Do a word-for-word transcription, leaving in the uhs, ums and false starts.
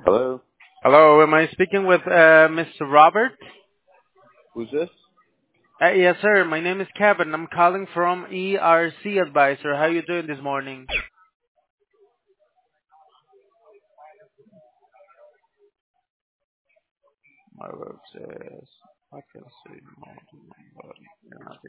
Hello? Hello, am I speaking with uh, Mister Robert? Who's this? Uh, yes, sir. My name is Kevin. I'm calling from E R C Advisor. How you doing this morning? My web says I can see more than one.